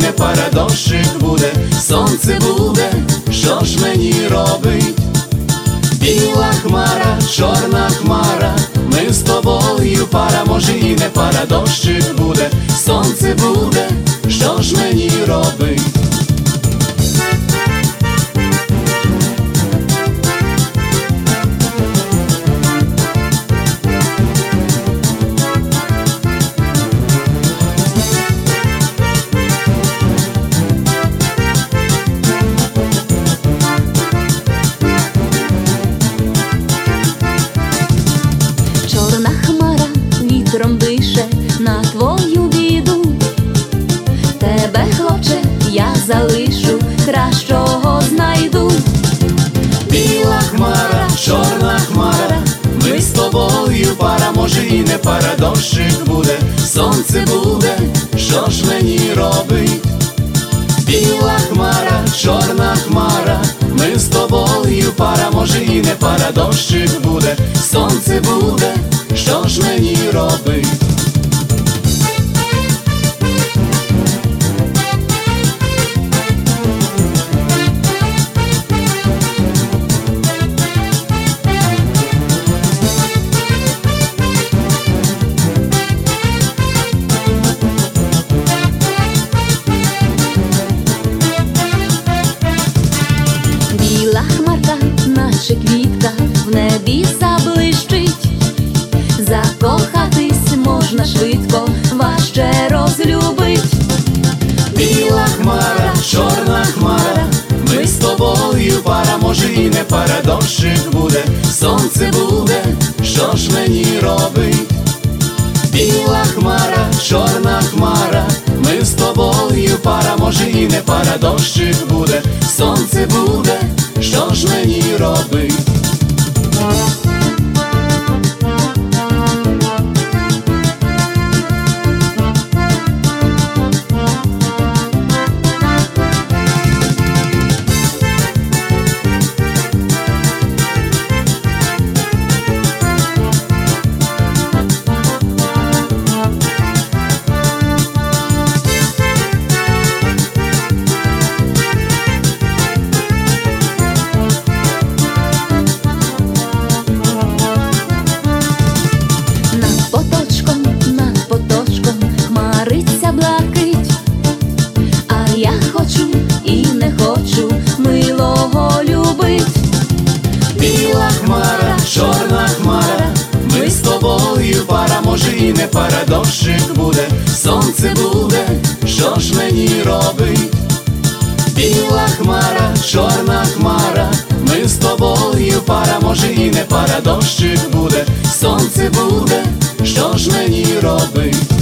не пара, дощик буде, сонце буде, що ж мені робить? Біла хмара, чорна хмара, ми з тобою пара, може і не пара, дощик буде, сонце буде, що ж мені робить? Чорна хмара вітром дише на твою біду. Тебе, хлопче, я залишу, кращого знайду. Біла хмара, чорна хмара, ми з тобою пара, може і не пара, дощик буде, сонце буде, що ж мені робить? Біла хмара, чорна хмара, ми з тобою пара, може і не пара, дощик буде, сонце буде, що ж мені робить? Біла хмарка, наче квітка, в небі заблищить. Закохатись можна швидко, важче розлюбить. Біла хмара, чорна хмара, ми з тобою пара, може і не пара, дощик буде, сонце буде, що ж мені робить? Біла хмара, чорна хмара, ми з тобою пара, може і не пара, дощик буде, сонце буде, що ж мені робить? Над поточком хмариться блакить, а я хочу і не хочу милого любить. Біла хмара, чорна хмара, ми з тобою пара, може і не пара, дощик буде, сонце буде, що ж мені робить? Біла хмара, чорна хмара, ми з тобою пара, може і не пара, дощик буде, сонце буде, що ж мені робить?